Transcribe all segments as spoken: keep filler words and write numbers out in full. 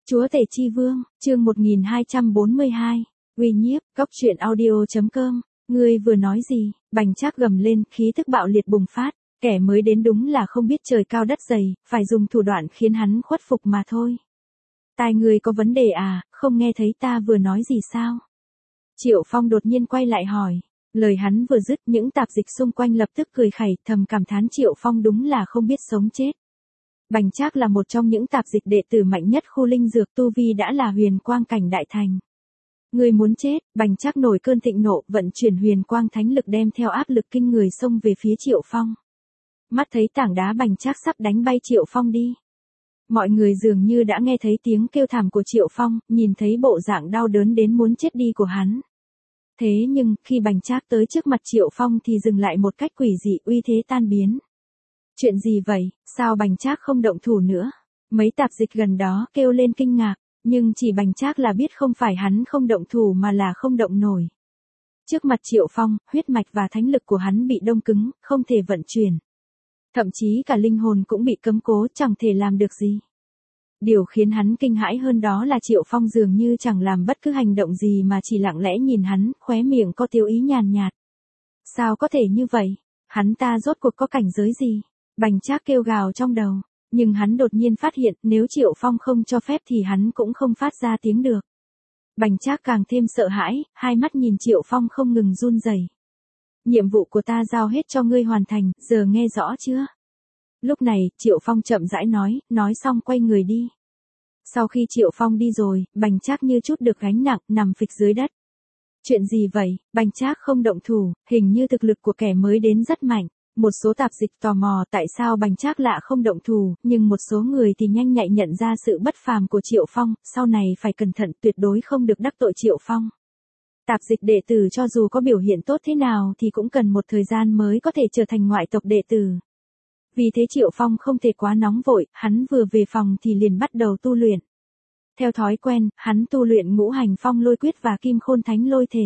Chúa Tể Chi Vương, chương một nghìn hai trăm bốn mươi hai, uy nhiếp, góc truyện audio.com, ngươi vừa nói gì, Bành Trác gầm lên, khí tức bạo liệt bùng phát, kẻ mới đến đúng là không biết trời cao đất dày, phải dùng thủ đoạn khiến hắn khuất phục mà thôi. Tai ngươi có vấn đề à, không nghe thấy ta vừa nói gì sao? Triệu Phong đột nhiên quay lại hỏi, lời hắn vừa dứt những tạp dịch xung quanh lập tức cười khẩy thầm cảm thán Triệu Phong đúng là không biết sống chết. Bành Trác là một trong những tạp dịch đệ tử mạnh nhất khu linh dược tu vi đã là huyền quang cảnh đại thành. Người muốn chết, Bành Trác nổi cơn thịnh nộ vận chuyển huyền quang thánh lực đem theo áp lực kinh người xông về phía Triệu Phong. Mắt thấy tảng đá Bành Trác sắp đánh bay Triệu Phong đi. Mọi người dường như đã nghe thấy tiếng kêu thảm của Triệu Phong, nhìn thấy bộ dạng đau đớn đến muốn chết đi của hắn. Thế nhưng, khi Bành Trác tới trước mặt Triệu Phong thì dừng lại một cách quỷ dị, uy thế tan biến. Chuyện gì vậy, sao Bành Trác không động thủ nữa? Mấy tạp dịch gần đó kêu lên kinh ngạc, nhưng chỉ Bành Trác là biết không phải hắn không động thủ mà là không động nổi. Trước mặt Triệu Phong, huyết mạch và thánh lực của hắn bị đông cứng, không thể vận chuyển. Thậm chí cả linh hồn cũng bị cấm cố, chẳng thể làm được gì. Điều khiến hắn kinh hãi hơn đó là Triệu Phong dường như chẳng làm bất cứ hành động gì mà chỉ lặng lẽ nhìn hắn, khóe miệng có tiêu ý nhàn nhạt. Sao có thể như vậy? Hắn ta rốt cuộc có cảnh giới gì? Bành Trác kêu gào trong đầu, nhưng hắn đột nhiên phát hiện nếu Triệu Phong không cho phép thì hắn cũng không phát ra tiếng được. Bành Trác càng thêm sợ hãi, hai mắt nhìn Triệu Phong không ngừng run rẩy. Nhiệm vụ của ta giao hết cho ngươi hoàn thành, giờ nghe rõ chưa? Lúc này, Triệu Phong chậm rãi nói, nói xong quay người đi. Sau khi Triệu Phong đi rồi, Bành Trác như chút được gánh nặng, nằm phịch dưới đất. Chuyện gì vậy? Bành Trác không động thủ, hình như thực lực của kẻ mới đến rất mạnh. Một số tạp dịch tò mò tại sao Bành Trác lạ không động thủ, nhưng một số người thì nhanh nhạy nhận ra sự bất phàm của Triệu Phong, sau này phải cẩn thận tuyệt đối không được đắc tội Triệu Phong. Tạp dịch đệ tử cho dù có biểu hiện tốt thế nào thì cũng cần một thời gian mới có thể trở thành ngoại tộc đệ tử. Vì thế Triệu Phong không thể quá nóng vội, hắn vừa về phòng thì liền bắt đầu tu luyện. Theo thói quen, hắn tu luyện ngũ hành phong lôi quyết và kim khôn thánh lôi thể.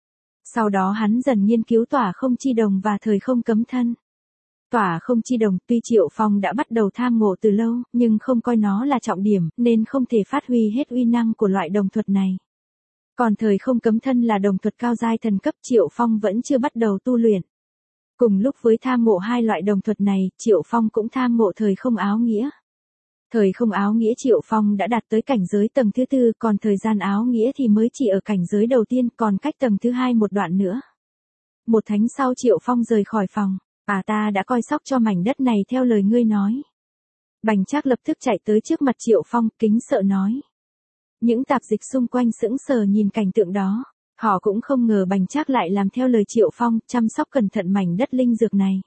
Sau đó hắn dần nghiên cứu tỏa không chi đồng và thời không cấm thân. Tỏa không chi đồng, tuy Triệu Phong đã bắt đầu tham ngộ từ lâu, nhưng không coi nó là trọng điểm, nên không thể phát huy hết uy năng của loại đồng thuật này. Còn thời không cấm thân là đồng thuật cao giai thần cấp, Triệu Phong vẫn chưa bắt đầu tu luyện. Cùng lúc với tham ngộ hai loại đồng thuật này, Triệu Phong cũng tham ngộ thời không áo nghĩa. Thời không áo nghĩa Triệu Phong đã đạt tới cảnh giới tầng thứ tư, còn thời gian áo nghĩa thì mới chỉ ở cảnh giới đầu tiên, còn cách tầng thứ hai một đoạn nữa. Một tháng sau Triệu Phong rời khỏi phòng, à ta đã coi sóc cho mảnh đất này theo lời ngươi nói. Bành Trác lập tức chạy tới trước mặt Triệu Phong, kính sợ nói. Những tạp dịch xung quanh sững sờ nhìn cảnh tượng đó, họ cũng không ngờ Bành Trác lại làm theo lời Triệu Phong, chăm sóc cẩn thận mảnh đất linh dược này.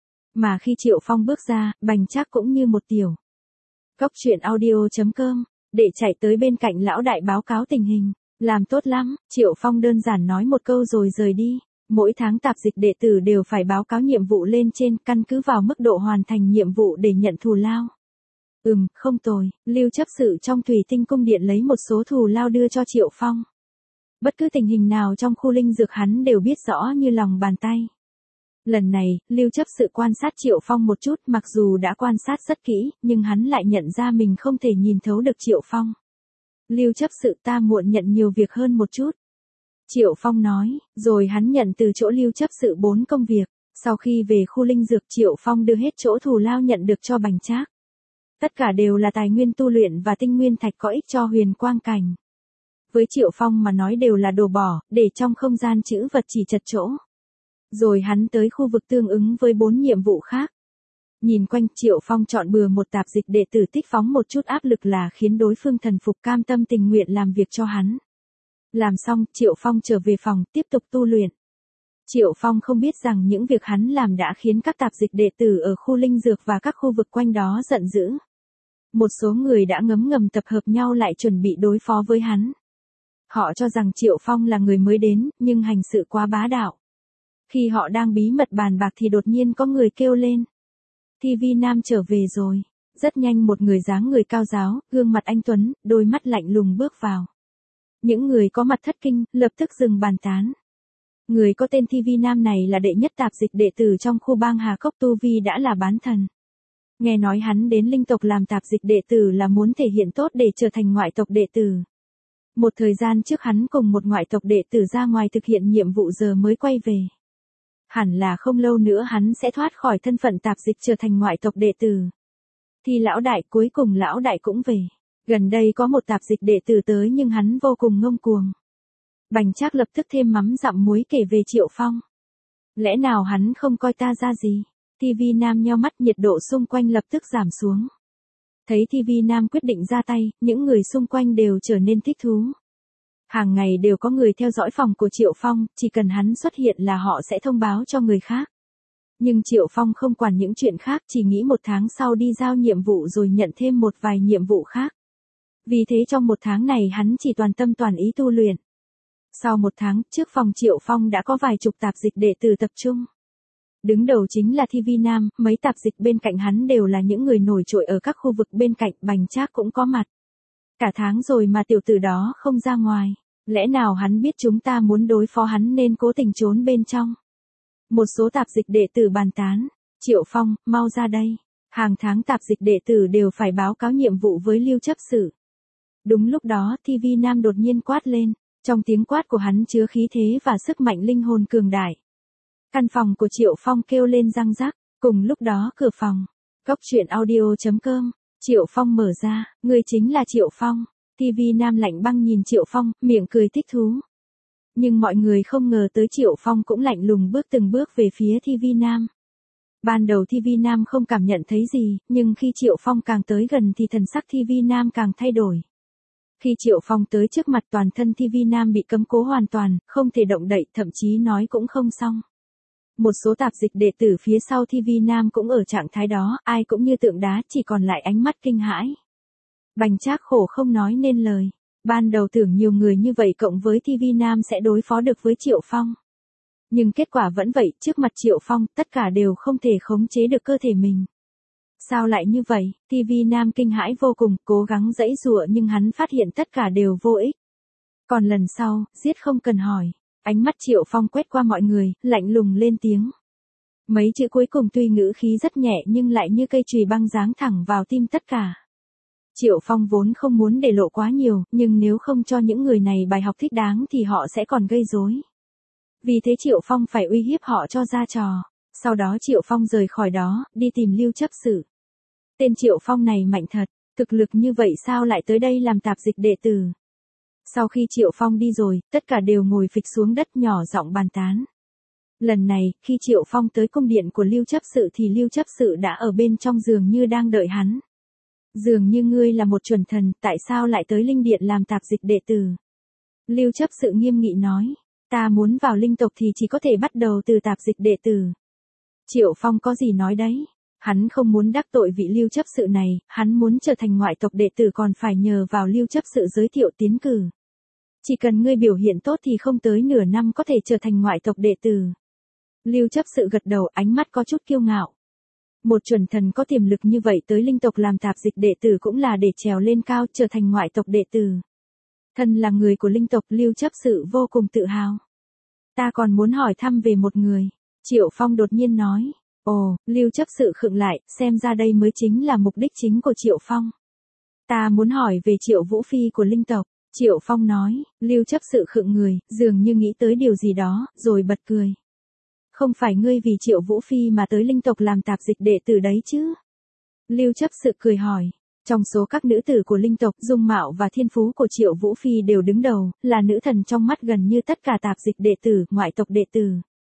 Mà khi Triệu Phong bước ra, Bành Trác cũng như một tiểu góc truyện audio.com, để chạy tới bên cạnh lão đại báo cáo tình hình. Làm tốt lắm, Triệu Phong đơn giản nói một câu rồi rời đi. Mỗi tháng tạp dịch đệ tử đều phải báo cáo nhiệm vụ lên trên, căn cứ vào mức độ hoàn thành nhiệm vụ để nhận thù lao. Ừm, không tồi, Lưu chấp sự trong Thủy Tinh cung điện lấy một số thù lao đưa cho Triệu Phong. Bất cứ tình hình nào trong khu linh dược hắn đều biết rõ như lòng bàn tay. Lần này, Lưu chấp sự quan sát Triệu Phong một chút, mặc dù đã quan sát rất kỹ, nhưng hắn lại nhận ra mình không thể nhìn thấu được Triệu Phong. Lưu chấp sự ta muộn nhận nhiều việc hơn một chút. Triệu Phong nói, rồi hắn nhận từ chỗ Lưu chấp sự bốn công việc. Sau khi về khu linh dược Triệu Phong đưa hết chỗ thù lao nhận được cho Bành Trác. Tất cả đều là tài nguyên tu luyện và tinh nguyên thạch có ích cho huyền quang cảnh. Với Triệu Phong mà nói đều là đồ bỏ, để trong không gian trữ vật chỉ chật chỗ. Rồi hắn tới khu vực tương ứng với bốn nhiệm vụ khác. Nhìn quanh Triệu Phong chọn bừa một tạp dịch đệ tử tích phóng một chút áp lực là khiến đối phương thần phục cam tâm tình nguyện làm việc cho hắn. Làm xong, Triệu Phong trở về phòng, tiếp tục tu luyện. Triệu Phong không biết rằng những việc hắn làm đã khiến các tạp dịch đệ tử ở khu linh dược và các khu vực quanh đó giận dữ. Một số người đã ngấm ngầm tập hợp nhau lại chuẩn bị đối phó với hắn. Họ cho rằng Triệu Phong là người mới đến, nhưng hành sự quá bá đạo. Khi họ đang bí mật bàn bạc thì đột nhiên có người kêu lên. Thi Vi Nam trở về rồi. Rất nhanh một người dáng người cao giáo, gương mặt anh tuấn, đôi mắt lạnh lùng bước vào. Những người có mặt thất kinh, lập tức dừng bàn tán. Người có tên Thi Vi Nam này là đệ nhất tạp dịch đệ tử trong khu bang Hà Cốc tu vi đã là bán thần. Nghe nói hắn đến linh tộc làm tạp dịch đệ tử là muốn thể hiện tốt để trở thành ngoại tộc đệ tử. Một thời gian trước hắn cùng một ngoại tộc đệ tử ra ngoài thực hiện nhiệm vụ giờ mới quay về. Hẳn là không lâu nữa hắn sẽ thoát khỏi thân phận tạp dịch trở thành ngoại tộc đệ tử. Thì lão đại, cuối cùng lão đại cũng về. Gần đây có một tạp dịch đệ tử tới nhưng hắn vô cùng ngông cuồng. Bành Trác lập tức thêm mắm dặm muối kể về Triệu Phong. Lẽ nào hắn không coi ta ra gì? ti vi Nam nheo mắt, nhiệt độ xung quanh lập tức giảm xuống. Thấy ti vi Nam quyết định ra tay, những người xung quanh đều trở nên thích thú. Hàng ngày đều có người theo dõi phòng của Triệu Phong, chỉ cần hắn xuất hiện là họ sẽ thông báo cho người khác. Nhưng Triệu Phong không quản những chuyện khác, chỉ nghĩ một tháng sau đi giao nhiệm vụ rồi nhận thêm một vài nhiệm vụ khác. Vì thế trong một tháng này hắn chỉ toàn tâm toàn ý tu luyện. Sau một tháng, trước phòng Triệu Phong đã có vài chục tạp dịch đệ tử tập trung. Đứng đầu chính là ti vi Nam, mấy tạp dịch bên cạnh hắn đều là những người nổi trội ở các khu vực bên cạnh, Bành Trác cũng có mặt. Cả tháng rồi mà tiểu tử đó không ra ngoài. Lẽ nào hắn biết chúng ta muốn đối phó hắn nên cố tình trốn bên trong? Một số tạp dịch đệ tử bàn tán. Triệu Phong, mau ra đây. Hàng tháng tạp dịch đệ tử đều phải báo cáo nhiệm vụ với Lưu chấp sự. Đúng lúc đó, ti vi Nam đột nhiên quát lên. Trong tiếng quát của hắn chứa khí thế và sức mạnh linh hồn cường đại. Căn phòng của Triệu Phong kêu lên răng rắc. Cùng lúc đó cửa phòng. Cốc truyện audio chấm com. Triệu Phong mở ra. Người chính là Triệu Phong. ti vi Nam lạnh băng nhìn Triệu Phong, miệng cười thích thú. Nhưng mọi người không ngờ tới Triệu Phong cũng lạnh lùng bước từng bước về phía ti vi Nam. Ban đầu ti vi Nam không cảm nhận thấy gì, nhưng khi Triệu Phong càng tới gần thì thần sắc ti vi Nam càng thay đổi. Khi Triệu Phong tới trước mặt, toàn thân ti vi Nam bị cấm cố hoàn toàn, không thể động đậy, thậm chí nói cũng không xong. Một số tạp dịch đệ tử phía sau ti vi Nam cũng ở trạng thái đó, ai cũng như tượng đá, chỉ còn lại ánh mắt kinh hãi. Bành Trác khổ không nói nên lời. Ban đầu tưởng nhiều người như vậy cộng với ti vi Nam sẽ đối phó được với Triệu Phong. Nhưng kết quả vẫn vậy, trước mặt Triệu Phong, tất cả đều không thể khống chế được cơ thể mình. Sao lại như vậy? ti vi Nam kinh hãi vô cùng, cố gắng giãy giụa nhưng hắn phát hiện tất cả đều vô ích. Còn lần sau, giết không cần hỏi. Ánh mắt Triệu Phong quét qua mọi người, lạnh lùng lên tiếng. Mấy chữ cuối cùng tuy ngữ khí rất nhẹ nhưng lại như cây chùy băng giáng thẳng vào tim tất cả. Triệu Phong vốn không muốn để lộ quá nhiều, nhưng nếu không cho những người này bài học thích đáng thì họ sẽ còn gây rối. Vì thế Triệu Phong phải uy hiếp họ cho ra trò. Sau đó Triệu Phong rời khỏi đó, đi tìm Lưu chấp sự. Tên Triệu Phong này mạnh thật, thực lực như vậy sao lại tới đây làm tạp dịch đệ tử. Sau khi Triệu Phong đi rồi, tất cả đều ngồi phịch xuống đất nhỏ giọng bàn tán. Lần này, khi Triệu Phong tới cung điện của Lưu chấp sự thì Lưu chấp sự đã ở bên trong giường như đang đợi hắn. Dường như ngươi là một chuẩn thần, tại sao lại tới linh điện làm tạp dịch đệ tử? Lưu chấp sự nghiêm nghị nói, ta muốn vào linh tộc thì chỉ có thể bắt đầu từ tạp dịch đệ tử. Triệu Phong có gì nói đấy? Hắn không muốn đắc tội vị Lưu chấp sự này, hắn muốn trở thành ngoại tộc đệ tử còn phải nhờ vào Lưu chấp sự giới thiệu tiến cử. Chỉ cần ngươi biểu hiện tốt thì không tới nửa năm có thể trở thành ngoại tộc đệ tử. Lưu chấp sự gật đầu, ánh mắt có chút kiêu ngạo. Một chuẩn thần có tiềm lực như vậy tới linh tộc làm tạp dịch đệ tử cũng là để trèo lên cao trở thành ngoại tộc đệ tử. Thân là người của linh tộc, Lưu chấp sự vô cùng tự hào. Ta còn muốn hỏi thăm về một người. Triệu Phong đột nhiên nói. Ồ, Lưu chấp sự khựng lại, xem ra đây mới chính là mục đích chính của Triệu Phong. Ta muốn hỏi về Triệu Vũ Phi của linh tộc. Triệu Phong nói. Lưu chấp sự khựng người, dường như nghĩ tới điều gì đó, rồi bật cười. Không phải ngươi vì Triệu Vũ Phi mà tới linh tộc làm tạp dịch đệ tử đấy chứ? Lưu chấp sự cười hỏi. Trong số các nữ tử của linh tộc, dung mạo và thiên phú của Triệu Vũ Phi đều đứng đầu, là nữ thần trong mắt gần như tất cả tạp dịch đệ tử, ngoại tộc đệ tử.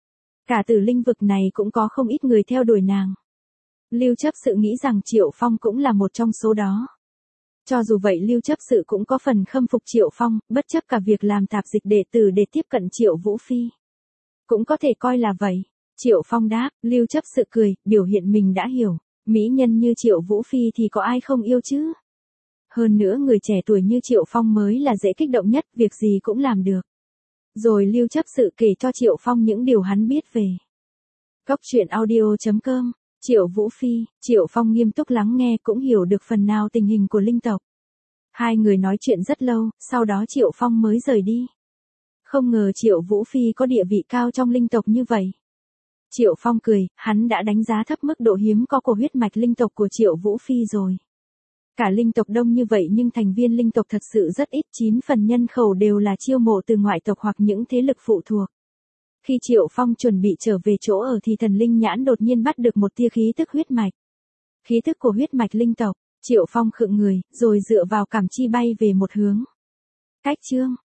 Cả tử linh vực này cũng có không ít người theo đuổi nàng. Lưu chấp sự nghĩ rằng Triệu Phong cũng là một trong số đó. Cho dù vậy Lưu chấp sự cũng có phần khâm phục Triệu Phong, bất chấp cả việc làm tạp dịch đệ tử để tiếp cận Triệu Vũ Phi. Cũng có thể coi là vậy. Triệu Phong đáp, Lưu chấp sự cười, biểu hiện mình đã hiểu. Mỹ nhân như Triệu Vũ Phi thì có ai không yêu chứ? Hơn nữa người trẻ tuổi như Triệu Phong mới là dễ kích động nhất, việc gì cũng làm được. Rồi Lưu chấp sự kể cho Triệu Phong những điều hắn biết về. Cốc truyện audio chấm com. Triệu Vũ Phi, Triệu Phong nghiêm túc lắng nghe cũng hiểu được phần nào tình hình của linh tộc. Hai người nói chuyện rất lâu, sau đó Triệu Phong mới rời đi. Không ngờ Triệu Vũ Phi có địa vị cao trong linh tộc như vậy. Triệu Phong cười, hắn đã đánh giá thấp mức độ hiếm có của huyết mạch linh tộc của Triệu Vũ Phi rồi. Cả linh tộc đông như vậy nhưng thành viên linh tộc thật sự rất ít, chín phần nhân khẩu đều là chiêu mộ từ ngoại tộc hoặc những thế lực phụ thuộc. Khi Triệu Phong chuẩn bị trở về chỗ ở thì thần linh nhãn đột nhiên bắt được một tia khí tức huyết mạch. Khí tức của huyết mạch linh tộc, Triệu Phong khựng người, rồi dựa vào cảm chi bay về một hướng. Cách chương